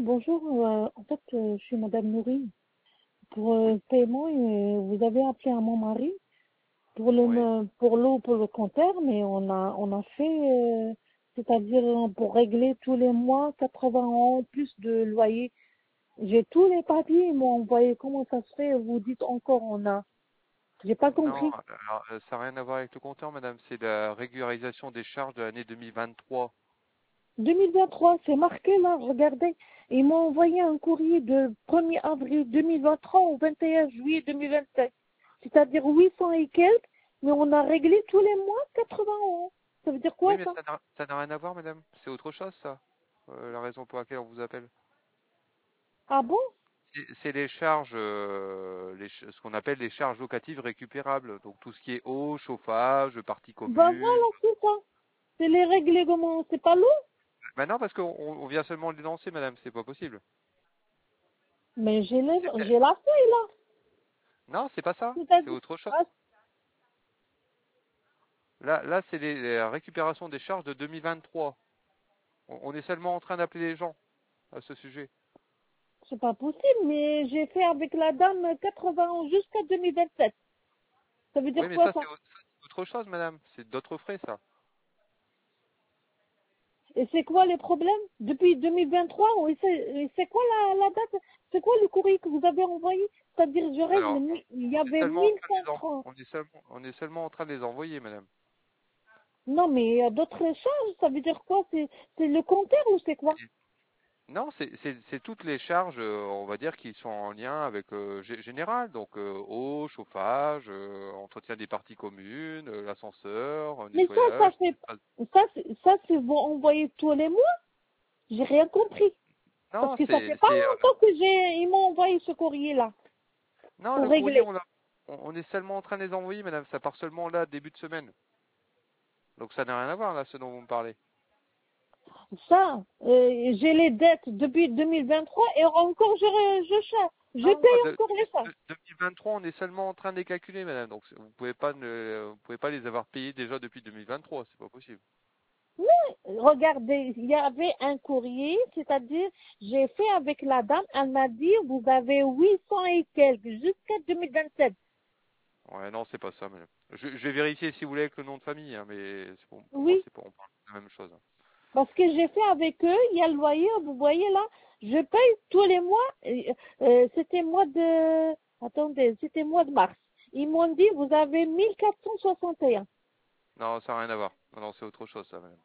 Bonjour. Je suis Madame Nourine. Pour le paiement, vous avez appelé à mon mari pour Oui. pour l'eau, pour le compteur, mais on a fait, c'est-à-dire pour régler tous les mois 80 € plus de loyer. J'ai tous les papiers, ils m'ont envoyé. Comment ça se fait? Vous dites encore on a. J'ai pas Non, compris. alors, ça n'a rien à voir avec le compteur, madame. C'est la régularisation des charges de l'année 2023. 2023, c'est marqué là, regardez. Ils m'ont envoyé un courrier de 1er avril 2023 au 21 juillet 2027. C'est-à-dire 800 et quelques, mais on a réglé tous les mois 80 €. Ça veut dire Oui, quoi mais ça? ça n'a rien à voir, madame. C'est autre chose, ça. La raison pour laquelle on vous appelle. Ah bon? C'est les charges, ce qu'on appelle les charges locatives récupérables. Donc tout ce qui est eau, chauffage, partie Ben commune. voilà, c'est ça. C'est les règlements, c'est pas l'eau? Ben non, parce qu'on vient seulement de les lancer, madame. C'est pas possible. Mais C'est- j'ai la feuille là. Non, c'est pas ça. C'est C'est-à-dire, autre chose. ah, Là, c'est la récupération des charges de 2023. On est seulement en train d'appeler les gens à ce sujet. c'est pas possible, mais j'ai fait avec la dame 80 € jusqu'à 2027. Ça veut Oui, dire mais quoi ça, ça? c'est autre chose, madame. C'est d'autres frais, ça. Et c'est quoi les problèmes? Depuis 2023, c'est quoi la date? C'est quoi le courrier que vous avez envoyé? C'est-à-dire, je règle, Alors, il y on est avait seulement en train de 1130. on est seulement en train de les envoyer, madame. Non, mais il y a d'autres charges, ça veut dire quoi? C'est le compteur ou c'est quoi? Non, c'est toutes les charges, on va dire, qui sont en lien avec général. Donc, eau, chauffage, entretien des parties communes, l'ascenseur, Mais ça nettoyage. fait, ça, c'est vous envoyez tous les mois? J'ai rien compris. Parce Non, que ça fait pas longtemps que ils m'ont envoyé ce courrier-là non, pour le courrier, régler. on est seulement en train de les envoyer, madame. Ça part seulement là, début de semaine. Donc, ça n'a rien à voir, là, ce dont vous me parlez. Ça, j'ai les dettes depuis 2023 et encore je Non, paye encore les charges. 2023, on est seulement en train de les calculer, madame. Donc, vous pouvez pas les avoir payés déjà depuis 2023. C'est pas possible. Mais regardez, il y avait un courrier, c'est-à-dire, j'ai fait avec la dame, elle m'a dit, vous avez 800 et quelques jusqu'à 2027. Ouais, non, c'est pas ça, madame. Je vais vérifier si vous voulez avec le nom de famille, hein, mais pour moi, Oui, c'est pas, on parle de la même chose. parce que j'ai fait avec eux, il y a le loyer, vous voyez là, je paye tous les mois, c'était mois de, attendez, c'était mois de mars. Ils m'ont dit, vous avez 1461. Non, ça n'a rien à voir. Non, non, c'est autre chose, ça, madame.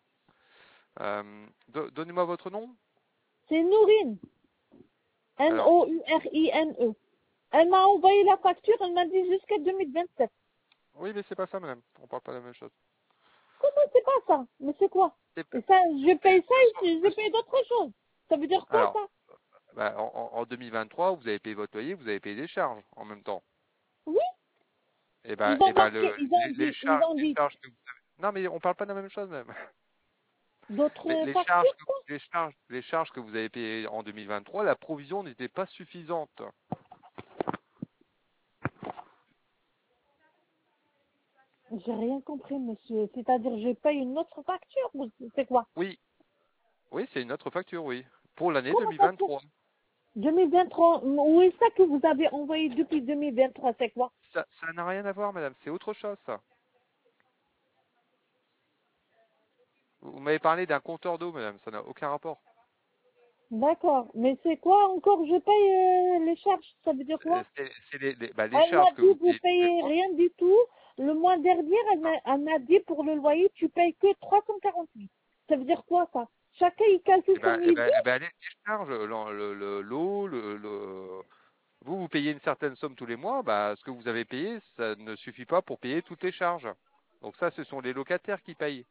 Donnez-moi votre nom. C'est Nourine, Alors, Nourine. Elle m'a envoyé la facture, elle m'a dit jusqu'à 2027. oui, mais c'est pas ça, madame. On parle pas de la même chose. Comment c'est pas ça? Mais c'est quoi? C'est- Et ça, je paye ça ce sont- et je paye d'autres choses. Ça veut dire quoi Alors, ça? bah, en 2023, vous avez payé votre loyer, vous avez payé des charges en même temps. Oui, ils ont Et ben marqué, ils ont les dit charges que vous avez... Non, mais on parle pas de la même chose, même. d'autres factures, quoi. Les charges que vous avez payées en 2023, la provision n'était pas suffisante. J'ai rien compris, monsieur. C'est-à-dire, je paye une autre facture, ou c'est quoi? Oui, oui, c'est une autre facture, oui. Pour l'année Comment ça se fait? 2023. 2023, oui, ça que vous avez envoyé depuis 2023, c'est quoi? Ça n'a rien à voir, madame. C'est autre chose, ça. Vous m'avez parlé d'un compteur d'eau, madame. Ça n'a aucun rapport. D'accord. Mais c'est quoi encore? Je paye les charges. Ça veut dire quoi? C'est les Elle m'a charges que dit, vous vous payez tous les payez mois. rien du tout. Le mois dernier, elle m'a dit, pour le loyer, tu payes que 348. Ça veut dire quoi, ça? Chacun, il calcule comme il veut. Les charges, l'eau, vous payez une certaine somme tous les mois, bah, ce que vous avez payé, ça ne suffit pas pour payer toutes les charges. Donc ça, ce sont les locataires qui payent.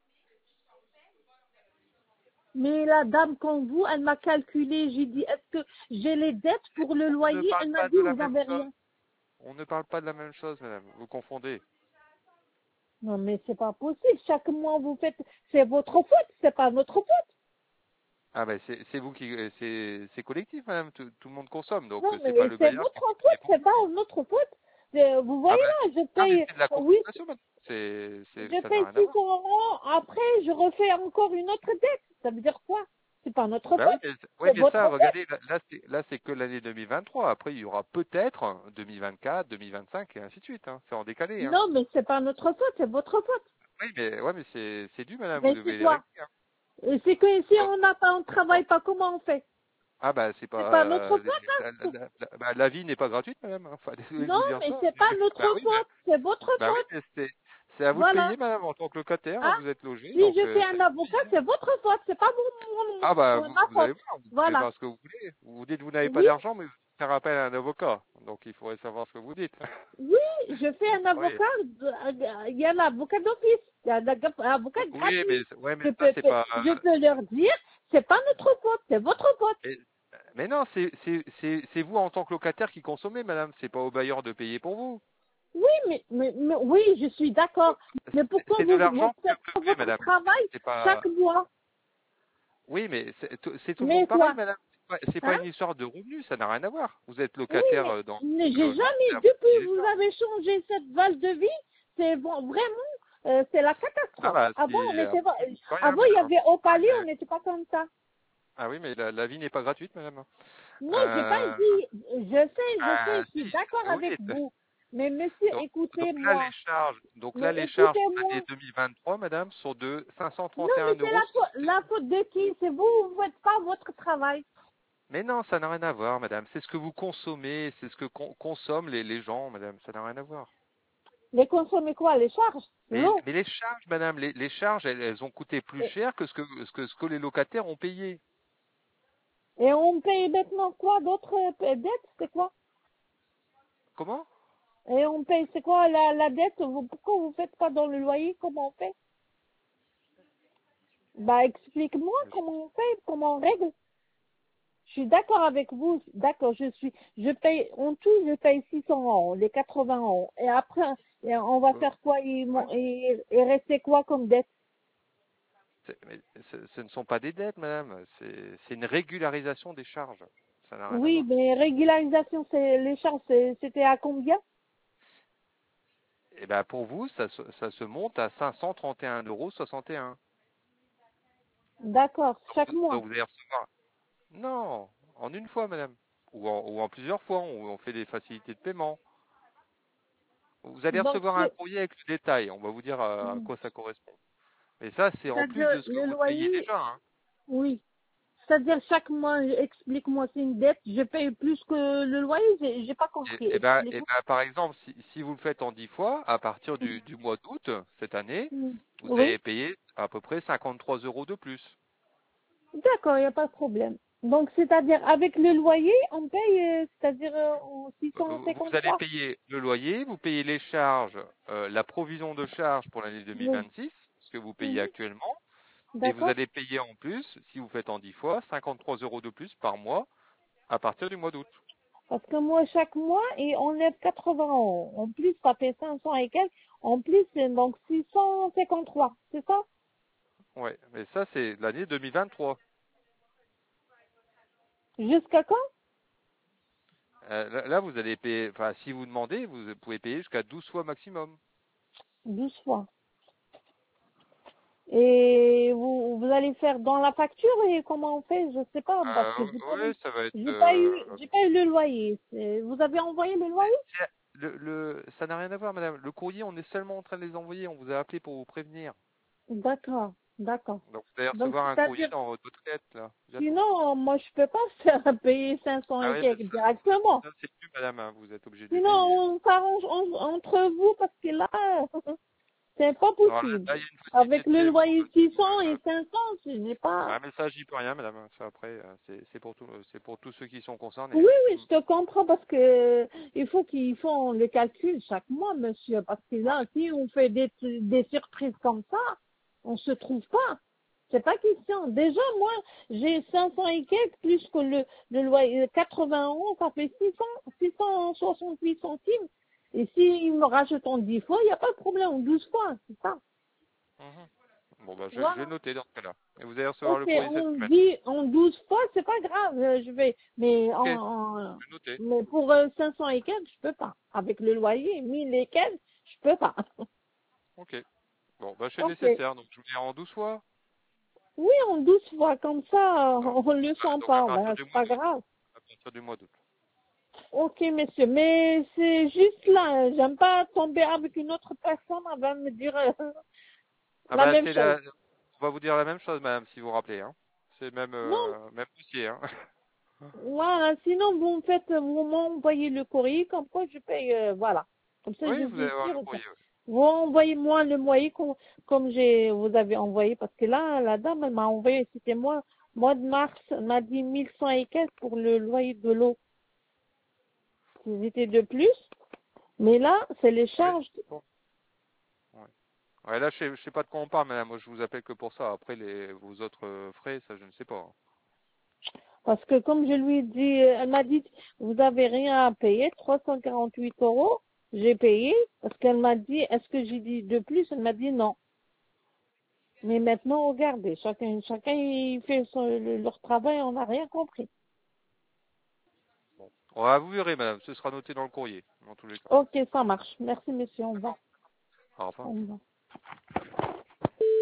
Mais la dame, comme vous, elle m'a calculé. J'ai dit, est-ce que j'ai les dettes pour le On ne loyer? parle Elle m'a pas dit, de la vous même avez chose. rien. On ne parle pas de la même chose, madame. Vous confondez. Non, mais c'est pas possible. Chaque mois, vous faites, c'est votre faute, c'est pas notre faute. Ah ben c'est vous qui c'est collectif, madame. Tout le monde consomme, donc Non, c'est pas mais le c'est bailleur votre qui est faute, pour c'est vous. pas notre faute. Vous Ah voyez ben là, je non, mais paye, c'est de la oui, consommation, madame. je Ça n'a paye rien à 600 voir. €. Après, je refais encore une autre dette. Ça veut dire quoi? C'est pas pas notre Bah oui, faute, ouais, c'est mais ça, votre faute. regardez, là, c'est que l'année 2023. Après, il y aura peut-être 2024, 2025 et ainsi de suite. Hein. C'est en décalé. Hein. Non, mais c'est pas notre faute, c'est votre faute. Oui, mais ouais, mais c'est dû, madame. Vous Mais c'est devez les quoi? régler. Hein. C'est que si Oh, on n'a pas, on travaille pas, comment on fait? ah bah c'est C'est pas pas notre faute, hein. bah, la vie n'est pas gratuite, madame. Hein. Enfin, désolé de Non, vous dire mais ça. c'est pas Bah notre oui, faute, c'est votre bah oui, faute. mais c'est à vous de Voilà. payer, madame, en tant que locataire. Hein, Hein? vous êtes logé, Si donc je fais c'est un à vous de avocat, payer. c'est votre faute, c'est pas Ah bah ma vous allez faute. voir, vous pouvez Voilà. faire ce que vous voulez. Vous dites que vous n'avez pas Oui, d'argent, mais vous faire appel à un avocat. Donc il faudrait savoir ce que vous dites. oui, je fais un Oui. avocat, il y a l'avocat d'office, il y a l'avocat Oui, mais gratuit. ouais, mais Je ça peux, c'est pas. je peux leur dire, c'est pas notre faute, c'est votre faute. Mais, mais non, c'est vous en tant que locataire qui consommez, madame. C'est pas au bailleur de payer pour vous. Oui, oui, je suis d'accord. Mais pourquoi C'est de vous l'argent que faites vous pas devez, votre madame. travail C'est pas. chaque mois? Oui, mais c'est tout le monde Mais pareil, quoi? madame. C'est pas Hein? une histoire de revenus, ça n'a rien à voir. Vous êtes Oui, locataire mais dans le j'ai logement, jamais, c'est à vous de depuis payer que les vous charges. avez changé cette valse de vie, c'est bon, vraiment, c'est la Ah catastrophe. bah Avant, on si, était pas, j'y peux rien, avant, il y madame. avait au Ah oui, palais, on n'était pas comme ça. ah oui, mais la vie n'est pas gratuite, madame. Non, j'ai pas Euh, dit, je suis si, d'accord oui. avec vous. Mais monsieur, Donc là, écoutez-moi. les Mais charges pour l'année écoutez-moi. 2023, madame, sont de Non, mais 531 c'est euros. la faute de qui? C'est vous, vous faites pas votre travail. Mais non, ça n'a rien à voir, madame. C'est ce que vous consommez, c'est ce que consomment les gens, madame. Ça n'a rien à voir. Les consommer quoi? Les charges? L'eau. Mais les charges, madame, les charges, elles ont coûté plus Et, cher que ce que les locataires ont payé. et on paye maintenant quoi? D'autres dettes? C'est quoi? Comment? Et on paye, c'est quoi la dette? Pourquoi vous faites pas dans le loyer? Comment on fait? Bah, explique-moi comment on fait, comment on règle. Je suis d'accord avec vous, d'accord, je paye, en tout, je paye 600 €, les 80 €. Et après, on va Euh, faire quoi? ouais. Il restait quoi comme dette? Mais ce ne sont pas des dettes, madame. C'est une régularisation des charges. Ça n'a rien à Oui, voir. mais régularisation, les charges, c'était à combien? Et ben pour vous, ça se monte à 531,61 €. D'accord, chaque mois. Donc vous allez recevoir. Non, en une fois, madame. Ou en plusieurs fois. On fait des facilités de paiement. Vous allez Donc, recevoir un courrier avec le détail. On va vous dire à quoi ça correspond. Mais ça, c'est en plus c'est-à-dire de ce que le vous payez loyer, déjà. Hein. oui. C'est-à-dire chaque mois, explique-moi, c'est une dette, je paye plus que le loyer, j'ai pas compris, Et explique-moi. ben, par exemple, si vous le faites en 10 fois, à partir du mois d'août cette année, Mm. vous Oui, allez payer à peu près 53 euros de plus. d'accord, il n'y a pas de problème. Donc, c'est-à-dire, avec le loyer, on paye, c'est-à-dire en Vous allez 653. payer le loyer, vous payez les charges, la provision de charges pour l'année Oui. 2026, ce que vous payez Mhm. actuellement, et vous D'accord. allez payer en plus, si vous faites en 10 fois, 53 euros de plus par mois à partir du mois d'août. Parce que moi, chaque mois, et on lève 80 €. En plus, ça fait 500 et quelques. En plus, c'est donc 653. C'est ça? Ouais, mais ça, c'est l'année 2023. Jusqu'à quand? Là, vous allez payer, enfin, si vous demandez, vous pouvez payer jusqu'à 12 fois maximum. 12 fois. Et vous allez faire dans la facture et comment on fait? Je sais pas, parce que Ouais, ça va être. j'ai pas eu le loyer. Vous avez envoyé le loyer? Ça n'a rien à voir, madame. Le courrier, on est seulement en train de les envoyer. On vous a appelé pour vous prévenir. D'accord, d'accord. Donc, vous allez Donc, recevoir un courrier c'est-à-dire, dans votre boîte lettre, là, bientôt. sinon, moi, je peux pas faire payer 500 Ah et oui, mais quelques directement. ça, c'est plus, madame. Hein. Vous êtes obligé de les Sinon, payer. on s'arrange entre vous parce que là, c'est pas Alors possible. là, il y a une facilité Avec de le paiement. loyer 600 et 500, j'ai pas. Ah, mais ça, j'y peux rien, madame. Ça, après, c'est pour tous ceux qui sont concernés. Oui, Hein. oui, je te comprends parce que il faut qu'ils font le calcul chaque mois, monsieur, parce que là, si on fait des surprises comme ça, on se trouve pas. C'est pas question. Déjà, moi, j'ai 500 et quelques plus que le loyer 80 €, ça fait 668 centimes. Et s'ils me rachètent en 10 fois, il n'y a pas de problème, en 12 fois, c'est ça. Mhm. Bon, bah, je vais Voilà. noter dans ce cas-là. Et vous allez recevoir Ok, le courrier cette on semaine. dit en 12 fois, c'est pas grave, je vais. Mais Ok, je vais noter. mais pour 500 et quelques, je peux pas. Avec le loyer, 1000 et quelques, je peux pas. Ok. Bon, bah, je fais le Ok. nécessaire. Donc, je vous dis en 12 fois. Oui, en 12 fois, comme ça, Non. on le Ouais, sent donc à pas. partir Ben, du c'est mois pas d'août. grave. À partir du mois d'août. Ok, monsieur, mais c'est juste là. J'aime pas tomber avec une autre personne. Elle va me dire Ah la bah même c'est chose. on va vous dire la même chose, madame, si vous vous rappelez, hein. C'est même Non, même dossier, hein. voilà. Sinon, vous me faites, vous m'envoyez le courrier, comme quoi je paye, voilà. Comme ça, Oui, je vous allez suis avoir le sûre. courrier. Ouais. Vous envoyez-moi le moyen comme vous avez envoyé, parce que là, la dame, elle m'a envoyé, c'était moi, mois de mars, elle m'a dit 1100 et quelques pour le loyer de l'eau. C'était de plus, mais là, c'est les Oui. charges. Bon. Ouais. Ouais, là, je sais pas de quoi on parle, madame. Moi, je vous appelle que pour ça. Après, vos autres frais, ça, je ne sais pas, hein. Parce que comme je lui ai dit, elle m'a dit, vous avez rien à payer, 348 euros, j'ai payé, parce qu'elle m'a dit, est-ce que j'ai dit de plus? Elle m'a dit non. Mais maintenant, regardez, chacun il fait leur travail, on n'a rien compris. Bon. Ouais, vous verrez, madame. Ce sera noté dans le courrier, dans tous les cas. Ok, ça marche. Merci, monsieur. Au revoir. D'accord. Au revoir. Au revoir.